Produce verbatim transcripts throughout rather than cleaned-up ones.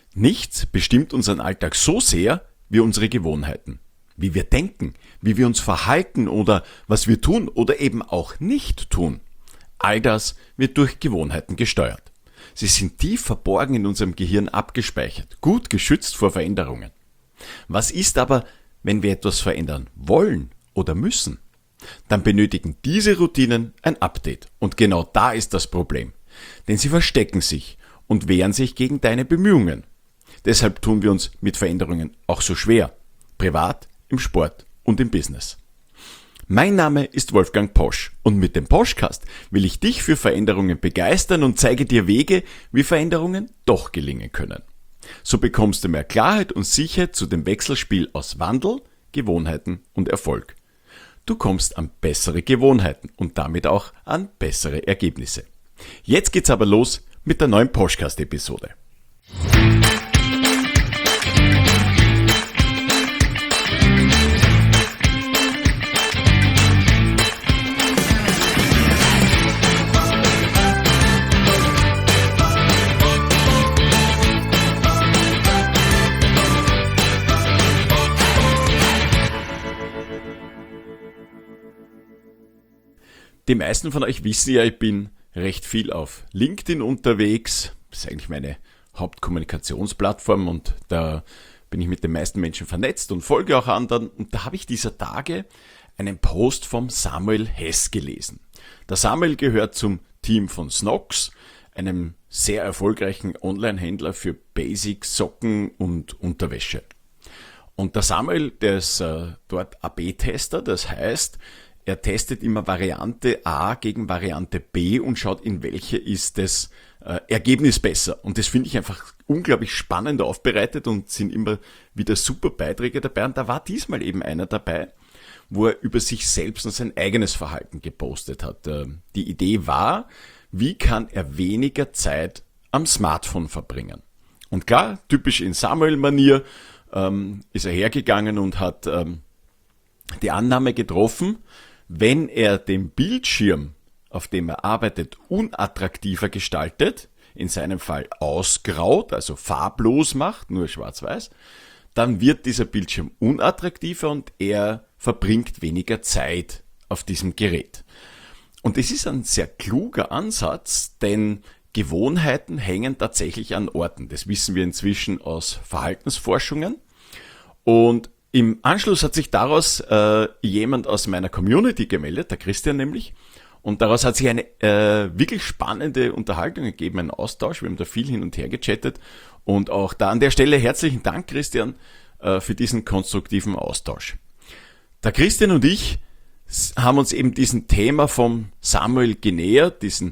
Nichts bestimmt unseren Alltag so sehr wie unsere Gewohnheiten. Wie wir denken, wie wir uns verhalten oder was wir tun oder eben auch nicht tun. All das wird durch Gewohnheiten gesteuert. Sie sind tief verborgen in unserem Gehirn abgespeichert, gut geschützt vor Veränderungen. Was ist aber, wenn wir etwas verändern wollen oder müssen? Dann benötigen diese Routinen ein Update. Und genau da ist das Problem. Denn sie verstecken sich und wehren sich gegen deine Bemühungen. Deshalb tun wir uns mit Veränderungen auch so schwer. Privat, im Sport und im Business. Mein Name ist Wolfgang Posch und mit dem Poschcast will ich dich für Veränderungen begeistern und zeige dir Wege, wie Veränderungen doch gelingen können. So bekommst du mehr Klarheit und Sicherheit zu dem Wechselspiel aus Wandel, Gewohnheiten und Erfolg. Du kommst an bessere Gewohnheiten und damit auch an bessere Ergebnisse. Jetzt geht's aber los mit der neuen Poschcast-Episode. Die meisten von euch wissen ja, ich bin recht viel auf LinkedIn unterwegs. Das ist eigentlich meine Hauptkommunikationsplattform und da bin ich mit den meisten Menschen vernetzt und folge auch anderen. Und da habe ich dieser Tage einen Post vom Samuel Hess gelesen. Der Samuel gehört zum Team von Snox, einem sehr erfolgreichen Online-Händler für Basics, Socken und Unterwäsche. Und der Samuel, der ist äh, dort A B Tester, das heißt, er testet immer Variante A gegen Variante B und schaut, in welche ist das äh, Ergebnis besser. Und das finde ich einfach unglaublich spannend aufbereitet und sind immer wieder super Beiträge dabei. Und da war diesmal eben einer dabei, wo er über sich selbst und sein eigenes Verhalten gepostet hat. Äh, die Idee war, wie kann er weniger Zeit am Smartphone verbringen? Und klar, typisch in Samuel-Manier ähm, ist er hergegangen und hat ähm, die Annahme getroffen, wenn er den Bildschirm, auf dem er arbeitet, unattraktiver gestaltet, in seinem Fall ausgraut, also farblos macht, nur schwarz-weiß, dann wird dieser Bildschirm unattraktiver und er verbringt weniger Zeit auf diesem Gerät. Und es ist ein sehr kluger Ansatz, denn Gewohnheiten hängen tatsächlich an Orten. Das wissen wir inzwischen aus Verhaltensforschungen. Und im Anschluss hat sich daraus äh, jemand aus meiner Community gemeldet, der Christian nämlich, und daraus hat sich eine äh, wirklich spannende Unterhaltung gegeben, ein Austausch. Wir haben da viel hin und her gechattet und auch da an der Stelle herzlichen Dank, Christian, äh, für diesen konstruktiven Austausch. Der Christian und ich haben uns eben diesem Thema vom Samuel genähert, diesen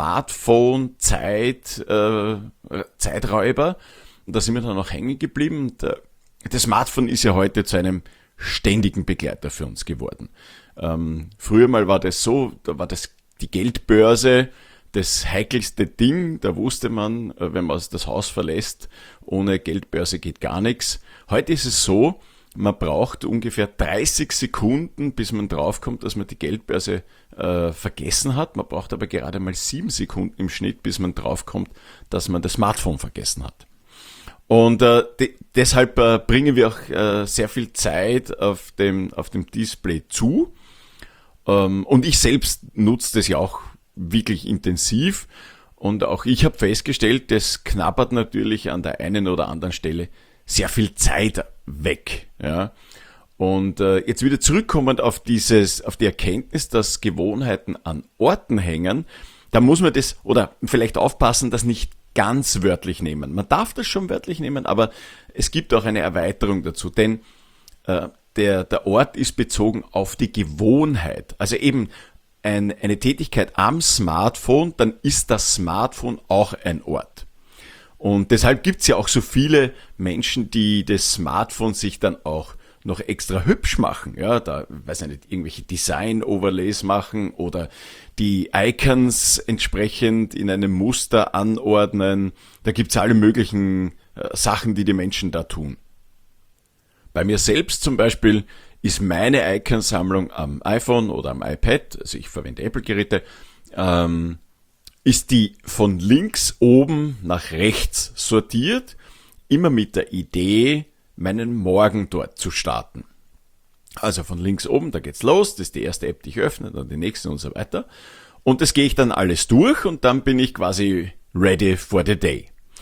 Smartphone-Zeit, äh, Zeiträuber, und da sind wir dann auch hängen geblieben. Und, äh, Das Smartphone ist ja heute zu einem ständigen Begleiter für uns geworden. Ähm, früher mal war das so, da war das die Geldbörse das heikelste Ding. Da wusste man, wenn man das Haus verlässt, ohne Geldbörse geht gar nichts. Heute ist es so, man braucht ungefähr dreißig Sekunden, bis man draufkommt, dass man die Geldbörse äh, vergessen hat. Man braucht aber gerade mal sieben Sekunden im Schnitt, bis man draufkommt, dass man das Smartphone vergessen hat. Und äh, de- deshalb äh, bringen wir auch äh, sehr viel Zeit auf dem, auf dem Display zu. Ähm, und ich selbst nutze das ja auch wirklich intensiv. Und auch ich habe festgestellt, das knabbert natürlich an der einen oder anderen Stelle sehr viel Zeit weg. Ja. Und äh, jetzt wieder zurückkommend auf dieses, auf die Erkenntnis, dass Gewohnheiten an Orten hängen, da muss man das, oder vielleicht aufpassen, dass nicht ganz wörtlich nehmen. Man darf das schon wörtlich nehmen, aber es gibt auch eine Erweiterung dazu, denn äh, der, der Ort ist bezogen auf die Gewohnheit. Also eben ein, eine Tätigkeit am Smartphone, dann ist das Smartphone auch ein Ort. Und deshalb gibt es ja auch so viele Menschen, die das Smartphone sich dann auch noch extra hübsch machen, ja, da, weiß ich nicht, irgendwelche Design-Overlays machen oder die Icons entsprechend in einem Muster anordnen. Da gibt's alle möglichen äh, Sachen, die die Menschen da tun. Bei mir selbst zum Beispiel ist meine Iconsammlung am iPhone oder am iPad, also ich verwende Apple-Geräte, ähm, ist die von links oben nach rechts sortiert immer mit der Idee, meinen Morgen dort zu starten. Also von links oben, da geht's los, das ist die erste App, die ich öffne, dann die nächste und so weiter. Und das gehe ich dann alles durch und dann bin ich quasi ready for the day.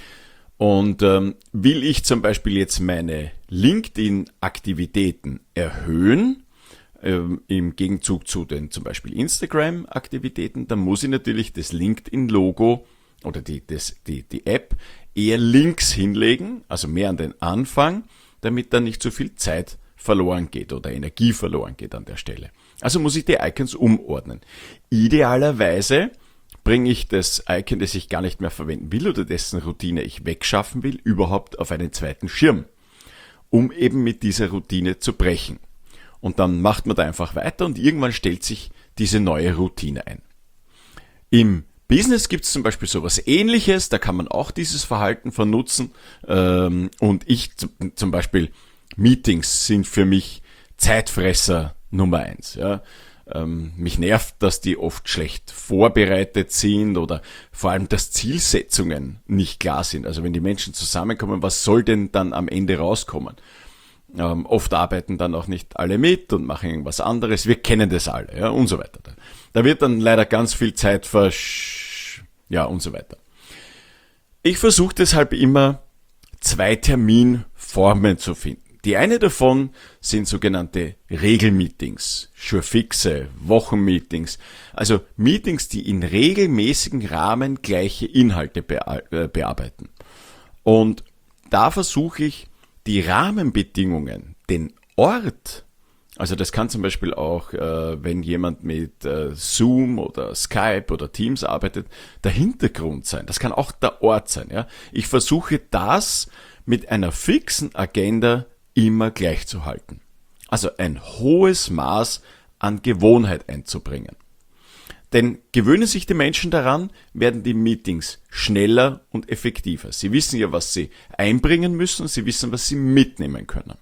Und ähm, will ich zum Beispiel jetzt meine LinkedIn-Aktivitäten erhöhen, ähm, im Gegenzug zu den zum Beispiel Instagram-Aktivitäten, dann muss ich natürlich das LinkedIn-Logo oder die, das, die, die App eher links hinlegen, also mehr an den Anfang, damit dann nicht so viel Zeit verloren geht oder Energie verloren geht an der Stelle. Also muss ich die Icons umordnen. Idealerweise bringe ich das Icon, das ich gar nicht mehr verwenden will oder dessen Routine ich wegschaffen will, überhaupt auf einen zweiten Schirm, um eben mit dieser Routine zu brechen. Und dann macht man da einfach weiter und irgendwann stellt sich diese neue Routine ein. Im Business gibt es zum Beispiel sowas Ähnliches, da kann man auch dieses Verhalten vernutzen. Und ich zum Beispiel, Meetings sind für mich Zeitfresser Nummer eins. Ja. Ähm, mich nervt, dass die oft schlecht vorbereitet sind oder vor allem, dass Zielsetzungen nicht klar sind. Also wenn die Menschen zusammenkommen, was soll denn dann am Ende rauskommen? Ähm, oft arbeiten dann auch nicht alle mit und machen irgendwas anderes. Wir kennen das alle, ja, und so weiter. Da wird dann leider ganz viel Zeit versch... ja, und so weiter. Ich versuche deshalb immer, zwei Terminformen zu finden. Die eine davon sind sogenannte Regelmeetings, Sure-Fixe, Wochenmeetings, also Meetings, die in regelmäßigen Rahmen gleiche Inhalte bearbeiten. Und da versuche ich, die Rahmenbedingungen, den Ort, also das kann zum Beispiel auch, äh, wenn jemand mit äh, Zoom oder Skype oder Teams arbeitet, der Hintergrund sein. Das kann auch der Ort sein. Ja? Ich versuche das mit einer fixen Agenda immer gleich zu halten. Also ein hohes Maß an Gewohnheit einzubringen. Denn gewöhnen sich die Menschen daran, werden die Meetings schneller und effektiver. Sie wissen ja, was sie einbringen müssen, sie wissen, was sie mitnehmen können.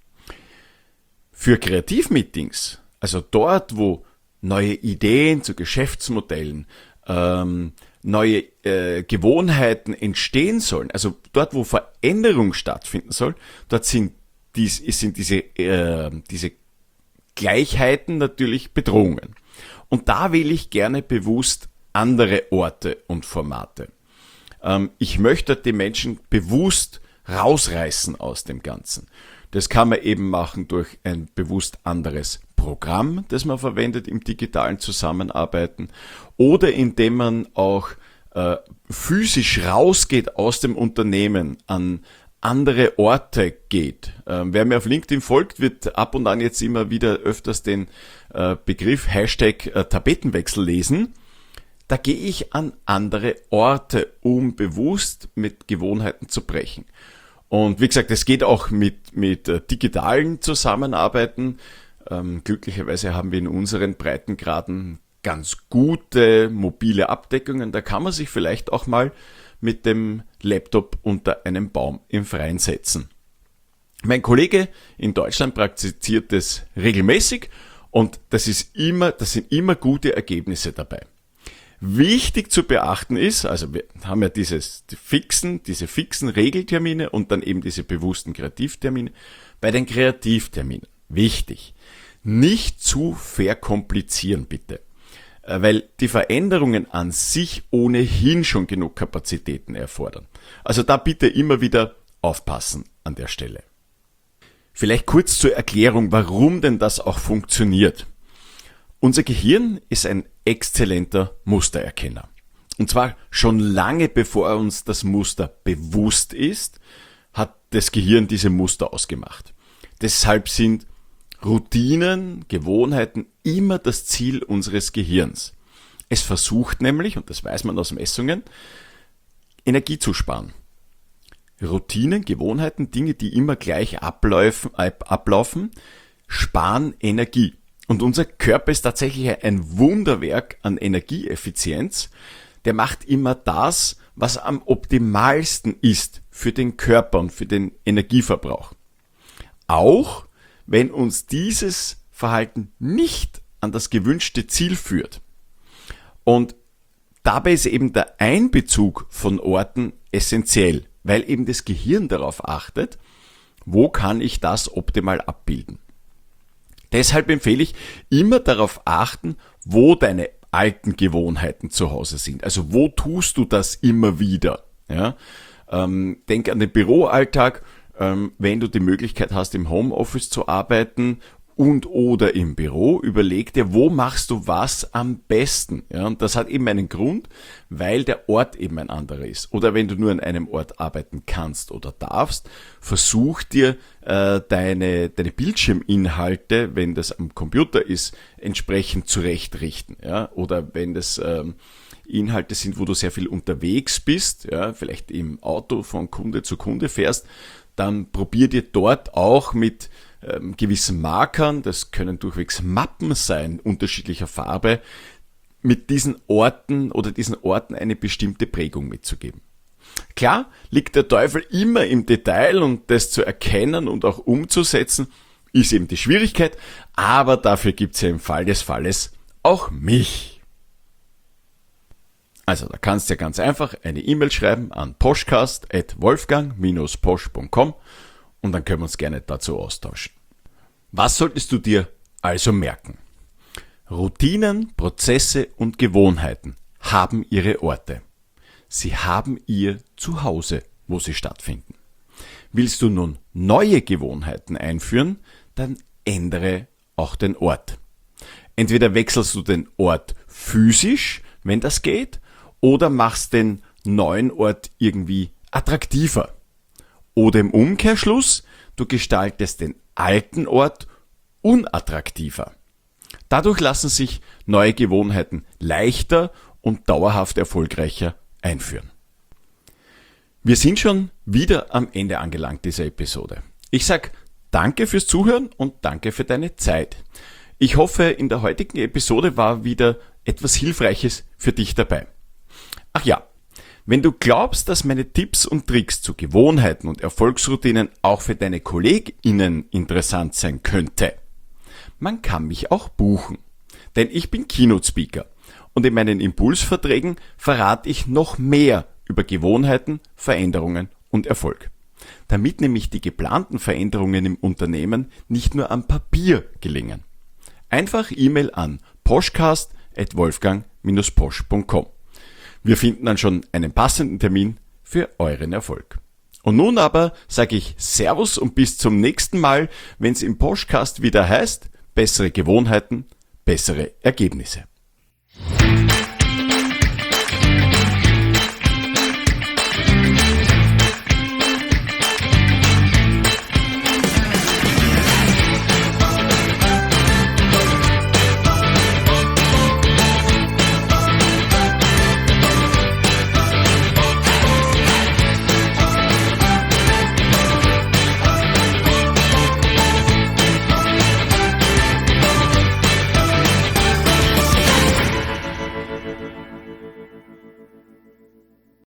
Für Kreativmeetings, also dort, wo neue Ideen zu Geschäftsmodellen, ähm, neue äh, Gewohnheiten entstehen sollen, also dort, wo Veränderung stattfinden soll, dort sind, dies, sind diese, äh, diese Gleichheiten natürlich Bedrohungen. Und da wähle ich gerne bewusst andere Orte und Formate. Ähm, ich möchte die Menschen bewusst rausreißen aus dem Ganzen. Das kann man eben machen durch ein bewusst anderes Programm, das man verwendet im digitalen Zusammenarbeiten, oder indem man auch äh, physisch rausgeht aus dem Unternehmen, an andere Orte geht. Ähm, wer mir auf LinkedIn folgt, wird ab und an jetzt immer wieder öfters den äh, Begriff Hashtag äh, Tapetenwechsel lesen. Da gehe ich an andere Orte, um bewusst mit Gewohnheiten zu brechen. Und wie gesagt, es geht auch mit, mit äh, digitalen Zusammenarbeiten. Ähm, glücklicherweise haben wir in unseren Breitengraden ganz gute mobile Abdeckungen. Da kann man sich vielleicht auch mal mit dem Laptop unter einem Baum im Freien setzen. Mein Kollege in Deutschland praktiziert das regelmäßig und das ist immer, das sind immer gute Ergebnisse dabei. Wichtig zu beachten ist, also wir haben ja dieses die fixen, diese fixen Regeltermine und dann eben diese bewussten Kreativtermine. Bei den Kreativterminen, wichtig, nicht zu verkomplizieren bitte. Weil die Veränderungen an sich ohnehin schon genug Kapazitäten erfordern. Also da bitte immer wieder aufpassen an der Stelle. Vielleicht kurz zur Erklärung, warum denn das auch funktioniert. Unser Gehirn ist ein exzellenter Mustererkenner. Und zwar schon lange bevor uns das Muster bewusst ist, hat das Gehirn diese Muster ausgemacht. Deshalb sind Routinen, Gewohnheiten immer das Ziel unseres Gehirns. Es versucht nämlich, und das weiß man aus Messungen, Energie zu sparen. Routinen, Gewohnheiten, Dinge, die immer gleich ablaufen, ablaufen, sparen Energie. Und unser Körper ist tatsächlich ein Wunderwerk an Energieeffizienz. Der macht immer das, was am optimalsten ist für den Körper und für den Energieverbrauch. Auch wenn uns dieses Verhalten nicht an das gewünschte Ziel führt. Und dabei ist eben der Einbezug von Orten essentiell. weil eben das Gehirn darauf achtet, wo kann ich das optimal abbilden. Deshalb empfehle ich, immer darauf achten, wo deine alten Gewohnheiten zu Hause sind. Also wo tust du das immer wieder? Ja? Ähm, denk an den Büroalltag, ähm, wenn du die Möglichkeit hast, im Homeoffice zu arbeiten und oder im Büro, überleg dir, wo machst du was am besten? Ja, und das hat eben einen Grund, weil der Ort eben ein anderer ist. Oder wenn du nur an einem Ort arbeiten kannst oder darfst, versuch dir äh, deine, deine Bildschirminhalte, wenn das am Computer ist, entsprechend zurechtrichten. Ja? Oder wenn das ähm, Inhalte sind, wo du sehr viel unterwegs bist, ja, vielleicht im Auto von Kunde zu Kunde fährst, dann probier dir dort auch mit ähm, gewissen Markern, das können durchwegs Mappen sein, unterschiedlicher Farbe, mit diesen Orten oder diesen Orten eine bestimmte Prägung mitzugeben. Klar liegt der Teufel immer im Detail und das zu erkennen und auch umzusetzen, ist eben die Schwierigkeit, aber dafür gibt's ja im Fall des Falles auch mich. Also da kannst du ja ganz einfach eine E-Mail schreiben an poschcast at wolfgang dash posch punkt com und dann können wir uns gerne dazu austauschen. Was solltest du dir also merken? Routinen, Prozesse und Gewohnheiten haben ihre Orte. Sie haben ihr Zuhause, wo sie stattfinden. Willst du nun neue Gewohnheiten einführen, dann ändere auch den Ort. Entweder wechselst du den Ort physisch, wenn das geht, oder machst den neuen Ort irgendwie attraktiver. Oder im Umkehrschluss, du gestaltest den alten Ort unattraktiver. Dadurch lassen sich neue Gewohnheiten leichter und dauerhaft erfolgreicher einführen. Wir sind schon wieder am Ende angelangt dieser Episode. Ich sag danke fürs Zuhören und danke für deine Zeit. Ich hoffe, in der heutigen Episode war wieder etwas Hilfreiches für dich dabei. Ach ja, wenn du glaubst, dass meine Tipps und Tricks zu Gewohnheiten und Erfolgsroutinen auch für deine KollegInnen interessant sein könnte, man kann mich auch buchen. Denn ich bin Keynote-Speaker und in meinen Impulsverträgen verrate ich noch mehr über Gewohnheiten, Veränderungen und Erfolg. Damit nämlich die geplanten Veränderungen im Unternehmen nicht nur am Papier gelingen. Einfach E-Mail an poschcast at wolfgang dash posch punkt com. Wir finden dann schon einen passenden Termin für euren Erfolg. Und nun aber sage ich Servus und bis zum nächsten Mal, wenn es im Poschcast wieder heißt, bessere Gewohnheiten, bessere Ergebnisse.